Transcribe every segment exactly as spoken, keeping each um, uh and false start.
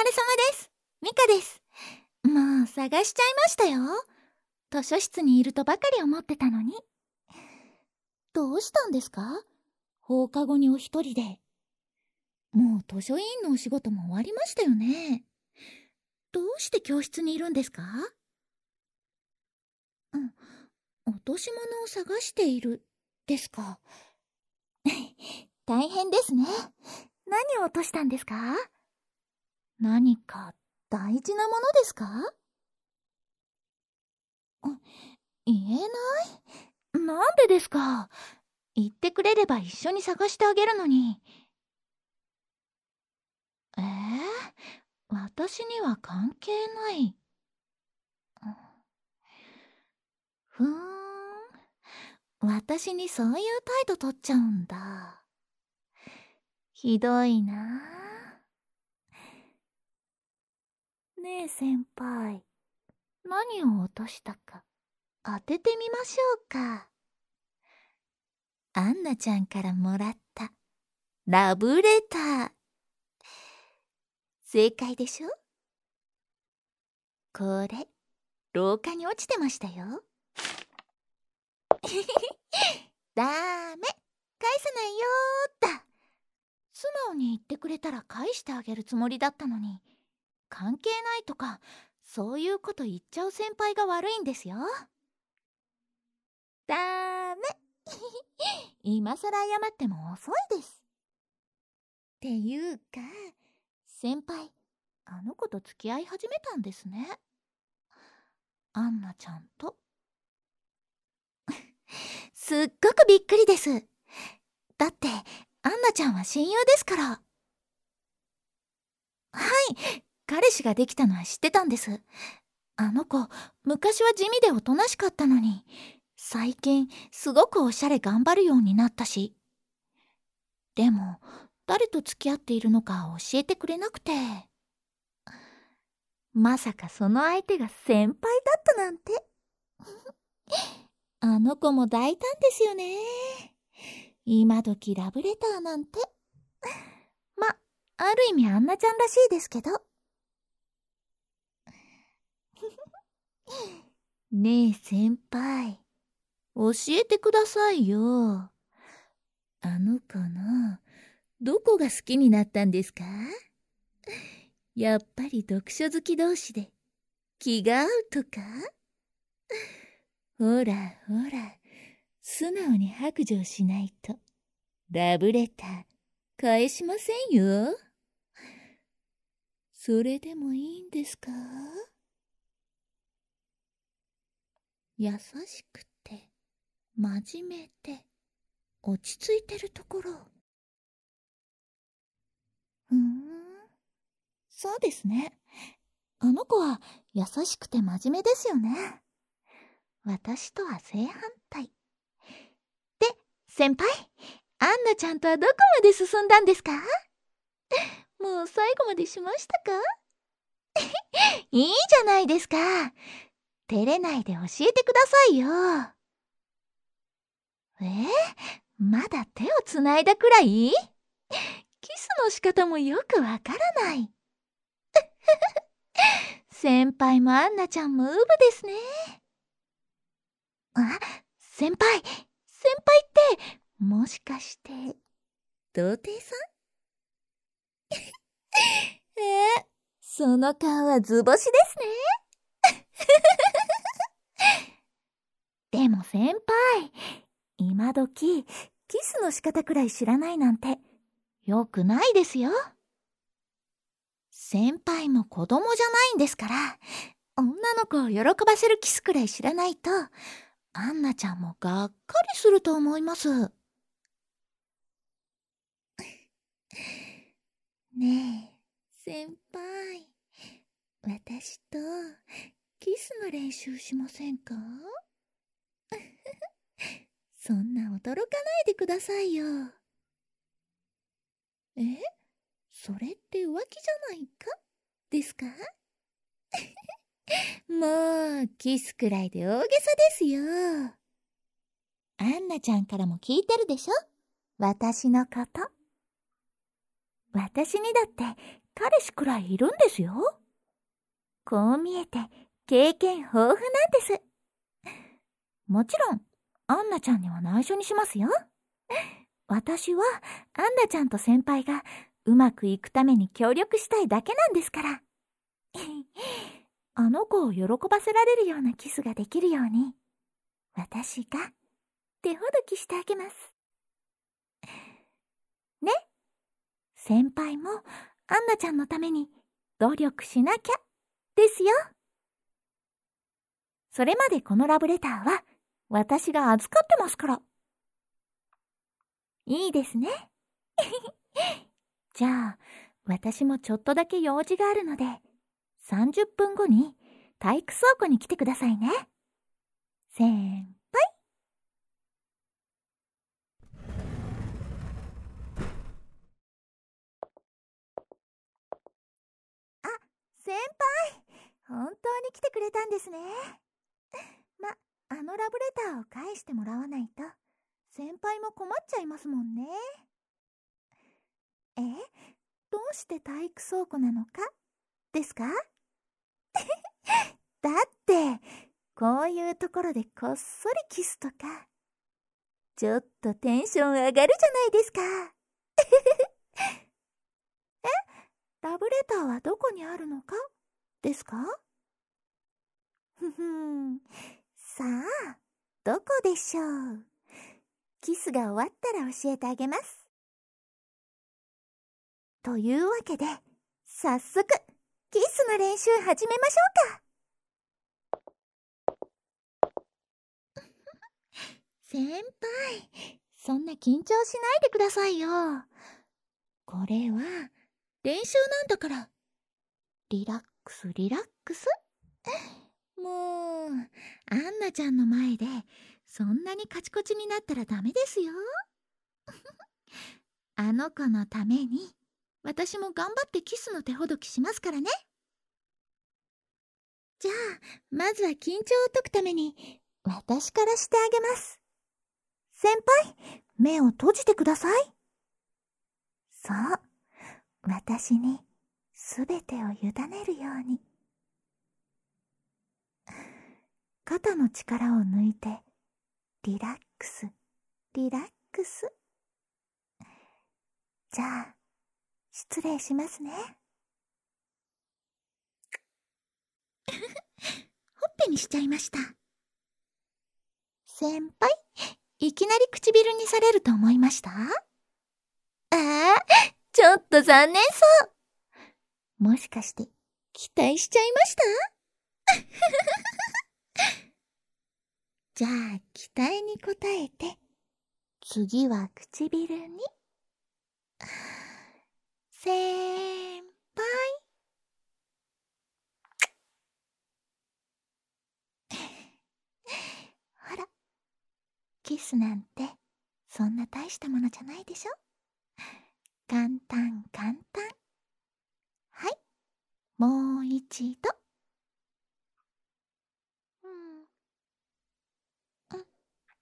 れ様です。ミカです。もう探しちゃいましたよ。図書室にいるとばかり思ってたのに。どうしたんですか？放課後にお一人で。もう図書委員のお仕事も終わりましたよね。どうして教室にいるんですか？うん、落とし物を探しているですか。大変ですね。何を落としたんですか？何か大事なものですか？言えない？なんでですか？言ってくれれば一緒に探してあげるのに。えー、私には関係ない。ふーん、私にそういう態度取っちゃうんだ。ひどいな。ねえ先輩、何を落としたか当ててみましょうか。アンナちゃんからもらったラブレター。正解でしょ？これ、廊下に落ちてましたよ。ダメ、返さないよーだ。素直に言ってくれたら返してあげるつもりだったのに、関係ないとかそういうこと言っちゃう先輩が悪いんですよ。ダメ今さら謝っても遅いです。っていうか、先輩、あの子と付き合い始めたんですね。アンナちゃんと。すっごくびっくりです。だってアンナちゃんは親友ですから。はい、彼氏ができたのは知ってたんです。あの子、昔は地味でおとなしかったのに、最近すごくおしゃれ頑張るようになったし。でも誰と付き合っているのか教えてくれなくて。まさかその相手が先輩だったなんて。あの子も大胆ですよね。今時ラブレターなんて。ま、ある意味アンナちゃんらしいですけど。ねえ先輩、教えてくださいよ。あの子のどこが好きになったんですか？やっぱり読書好き同士で気が合うとか？ほらほら、素直に白状しないとラブレター返しませんよ。それでもいいんですか？優しくて真面目で落ち着いてるところ。ふーん、そうですね。あの子は優しくて真面目ですよね。私とは正反対。で、先輩、アンナちゃんとはどこまで進んだんですか？もう最後までしましたか？いいじゃないですか。照れないで教えてくださいよ。えー、まだ手をつないだくらい？キスの仕方もよくわからない。先輩もアンナちゃんもウブですね。あ、先輩、先輩ってもしかして童貞さん？えー、その顔は図星ですね。でも先輩、今時キスの仕方くらい知らないなんてよくないですよ。先輩も子供じゃないんですから、女の子を喜ばせるキスくらい知らないと、アンナちゃんもがっかりすると思います。ねえ、先輩、私とキスの練習しませんか？そんな驚かないでくださいよ。え？それって浮気じゃないか？ですか？もう、キスくらいで大げさですよ。アンナちゃんからも聞いてるでしょ？私のこと。私にだって彼氏くらいいるんですよ。こう見えて経験豊富なんです。もちろん、アンナちゃんには内緒にしますよ。私はアンナちゃんと先輩がうまくいくために協力したいだけなんですから。あの子を喜ばせられるようなキスができるように、私が手ほどきしてあげます。ね、先輩もアンナちゃんのために努力しなきゃですよ。それまでこのラブレターは私が預かってますから。いいですね。じゃあ、私もちょっとだけ用事があるので、さんじゅっぷんごに体育倉庫に来てくださいね。先輩。あ、先輩。本当に来てくれたんですね。ま、あのラブレターを返してもらわないと、先輩も困っちゃいますもんね。え、どうして体育倉庫なのかですか？だって、こういうところでこっそりキスとか、ちょっとテンション上がるじゃないですか。え、ラブレターはどこにあるのかですか？ふふん。さあ、どこでしょう。キスが終わったら教えてあげます。というわけで、早速、キスの練習始めましょうか。先輩、そんな緊張しないでくださいよ。これは練習なんだから。リラックスリラックス。もう、アンナちゃんの前でそんなにカチコチになったらダメですよ。あの子のために私も頑張ってキスの手ほどきしますからね。じゃあ、まずは緊張を解くために私からしてあげます。先輩、目を閉じてください。そう、私にすべてを委ねるように。肩の力を抜いて、リラックス、リラックス。じゃあ、失礼しますね。ほっぺにしちゃいました。先輩、いきなり唇にされると思いました？ああ、ちょっと残念そう。もしかして期待しちゃいました？じゃあ期待に応えて、次は唇に。先輩。ほら、キスなんてそんな大したものじゃないでしょ。簡単簡単。はい、もう一度。うん、うん。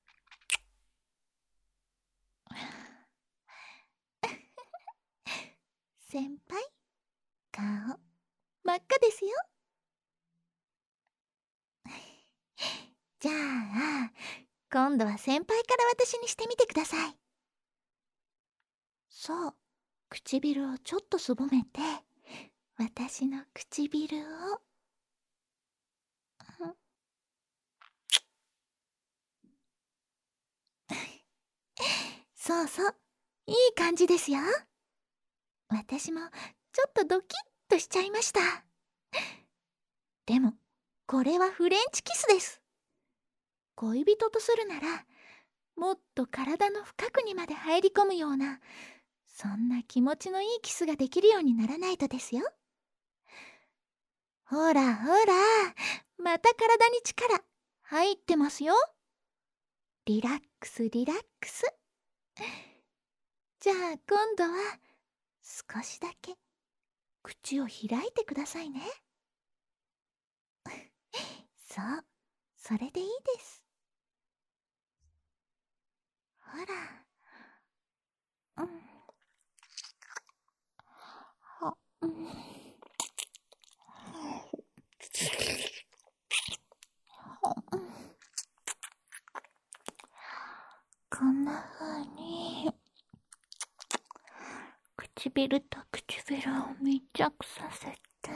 先輩、顔真っ赤ですよ。じゃあ、今度は先輩から私にしてみてください。そう、唇をちょっとすぼめて、私の唇を。そうそう、いい感じですよ。私もちょっとドキッとしちゃいました。でも、これはフレンチキスです。恋人とするなら、もっと体の深くにまで入り込むような、そんな気持ちのいいキスができるようにならないとですよ。ほらほら、また体に力入ってますよ。リラックスリラックス。じゃあ今度は少しだけ口を開いてくださいね。そう、それでいいです。ほら。うん。は、うん。 こんな風に唇と唇を密着させて、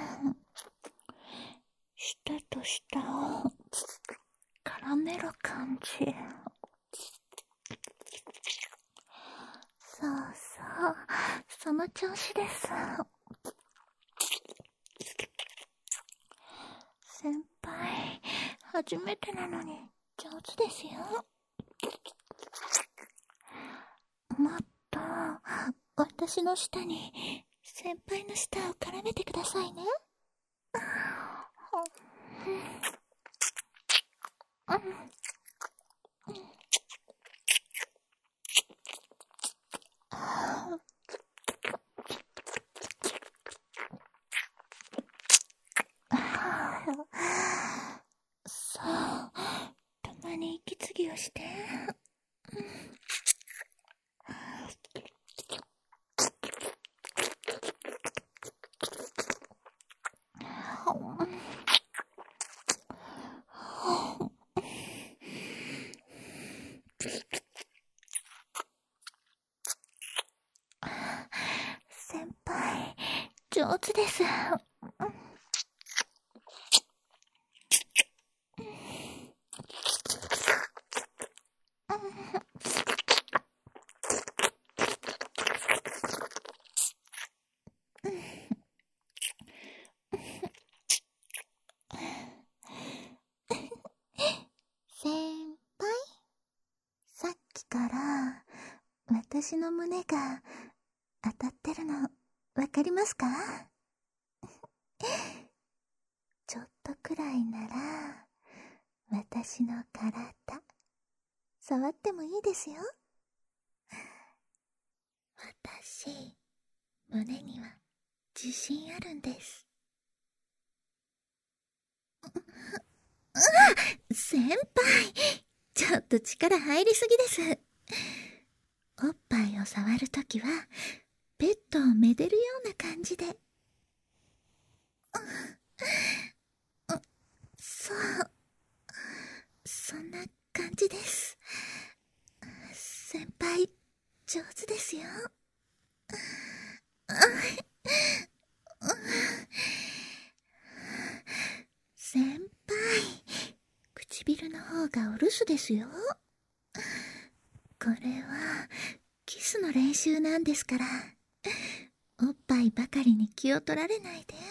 舌と舌を絡める感じ。そうそう、その調子です。先輩、初めてなのに上手ですよ。もっと私の舌に先輩の舌を絡めてくださいね。そう、たまに息継ぎをして。先輩、上手です。先輩、さっきから私の胸が当たってるのわかりますか？ちょっとくらいなら私の体触ってもいいですよ。私、胸には自信あるんです。先輩、ちょっと力入りすぎです。おっぱいを触るときはペットをめでるような感じで。そう、そんな感じです。先輩、上手ですよ。先輩、唇の方がお留守ですよ。これはキスの練習なんですから、おっぱいばかりに気を取られないで。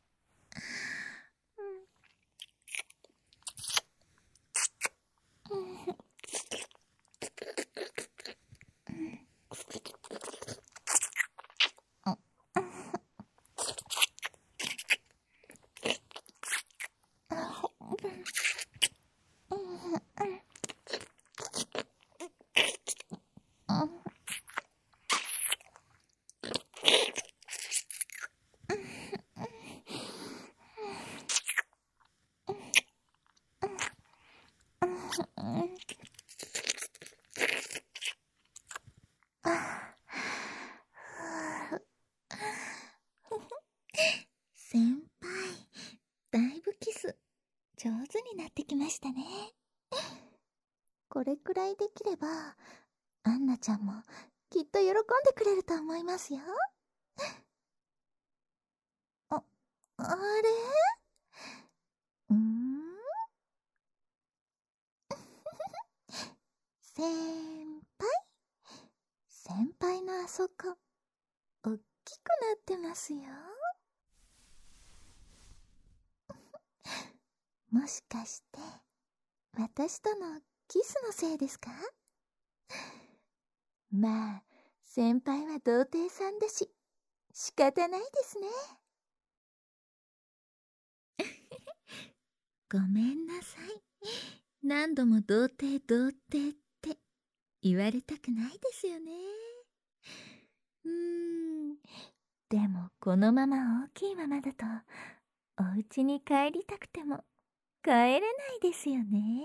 先輩、だいぶキス上手になってきましたね。これくらいできればアンナちゃんもきっと喜んでくれると思いますよ。あ、あれ？うーん先輩、先輩のあそこおっきくなってますよ。もしかして私とのキスのせいですか？まあ、先輩は童貞さんだし仕方ないですね。ごめんなさい。何度も童貞童貞って言われたくないですよね。うーん、でもこのまま大きいままだとお家に帰りたくても帰れないですよね。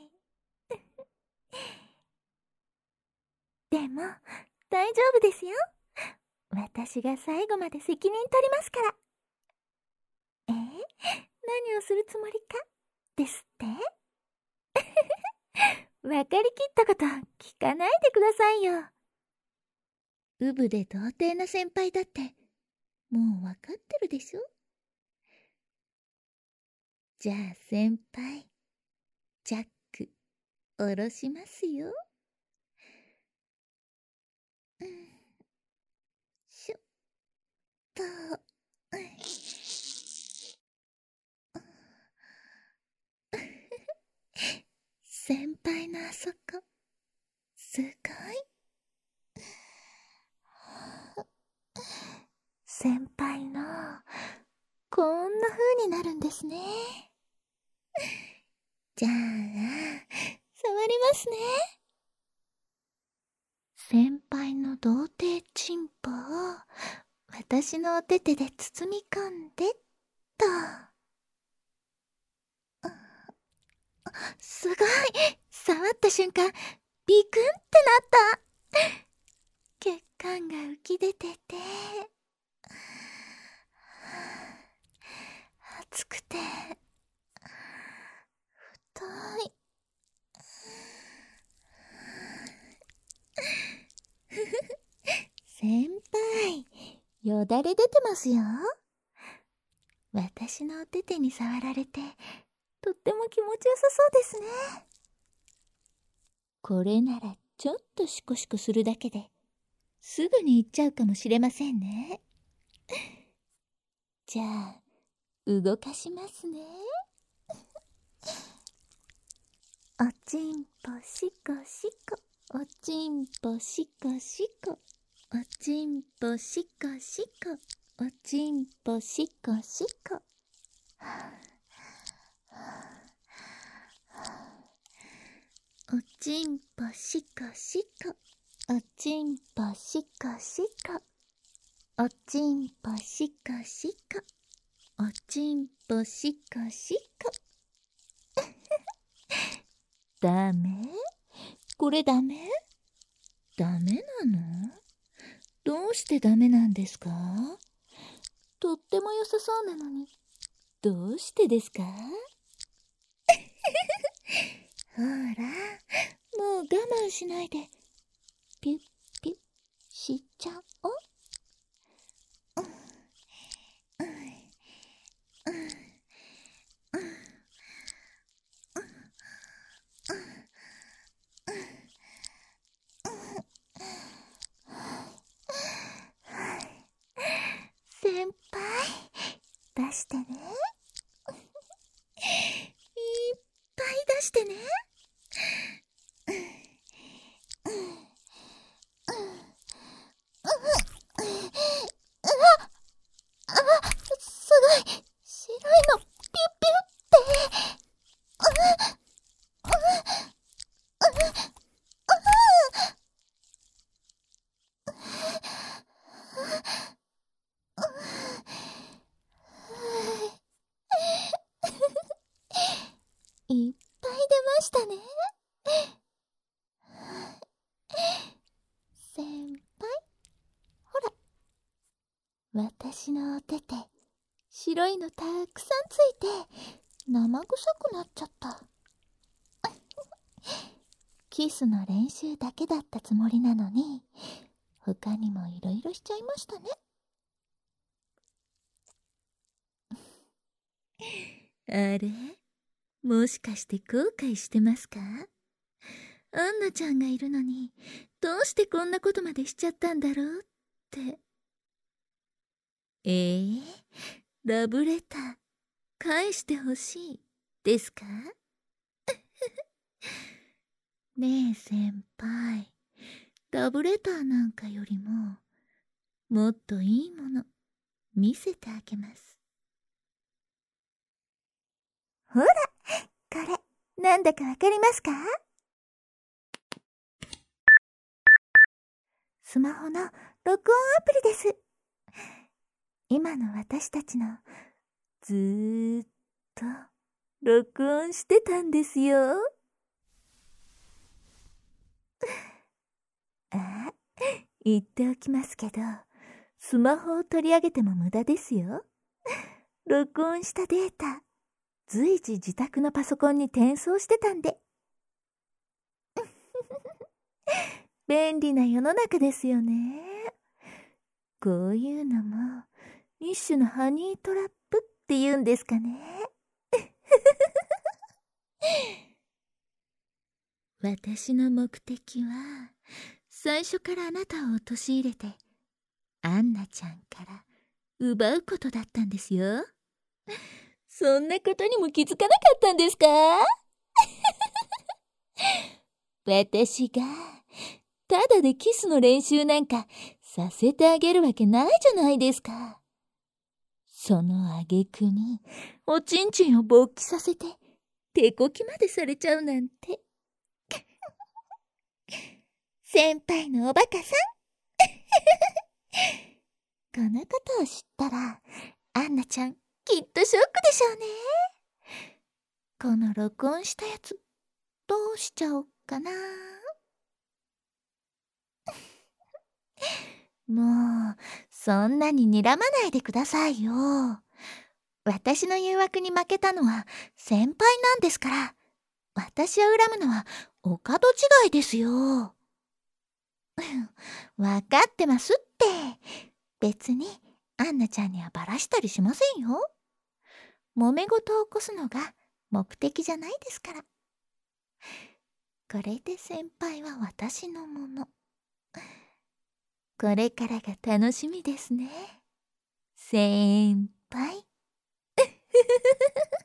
でも大丈夫ですよ。私が最後まで責任取りますから。えー、何をするつもりかですってわかりきったこと聞かないでくださいよ。うぶで童貞な先輩だってもうわかってるでしょ。じゃあ先輩、ジャック下ろしますよ。うん、しょっと、うん、先輩のあそこすごい。先輩のこんな風になるんですね。じゃあ触りますね。先輩の童貞チンポを私のお手手で包み込んでっと。すごい、触った瞬間ビクンってなった。血管が浮き出てて熱くて太い。先輩、よだれ出てますよ。私のお手手に触られてとっても気持ちよさそうですね。これならちょっとシコシコするだけですぐに行っちゃうかもしれませんね。じゃあ動かしますね。おちんぽしこしこ、おちんぽしこしこ、おちんぽしこしこ、おちんぽしこしこ。おちんぽしこしこ、おちんぽしこしこ、おちんぽしこしこ、おちんぽしこしこ。ダメ？これダメ？ダメなの？どうしてダメなんですか？とっても良さそうなのに、どうしてですか？ほら、もう我慢しないで、ピュッピュッしちゃおう。先輩、出してね。いっぱい出してね。すごい、白いのピュッピュッって。いっぱい出ましたね。先輩、ほら、私のお手手白いのたくさんついて生臭くなっちゃった。キスの練習だけだったつもりなのに他にもいろいろしちゃいましたね。あれ、もしかして後悔してますか？アンナちゃんがいるのにどうしてこんなことまでしちゃったんだろうって。えー、ラブレター返してほしいですか？ねえ先輩、ラブレターなんかよりももっといいもの見せてあげます。ほら、これなんだかわかりますか？スマホの録音アプリです。今の私たちのずーっと録音してたんですよ。あ、言っておきますけど、スマホを取り上げても無駄ですよ。録音したデータ、随時自宅のパソコンに転送してたんで。 便利な世の中ですよね。こういうのも一種のハニートラップって言うんですかね。私の目的は最初からあなたを陥れてアンナちゃんから奪うことだったんですよ。そんなことにも気づかなかったんですか？私がただでキスの練習なんかさせてあげるわけないじゃないですか。その挙句におちんちんを勃起させて手こきまでされちゃうなんて。先輩のおバカさん。このことを知ったらアンナちゃんきっとショックでしょうね。この録音したやつどうしちゃおうかな。もうそんなに睨まないでくださいよ。私の誘惑に負けたのは先輩なんですから、私を恨むのはお門違いですよ。わかってますって。別にアンナちゃんにはバラしたりしませんよ。揉め事を起こすのが目的じゃないですから。これで先輩は私のもの。これからが楽しみですね。先輩。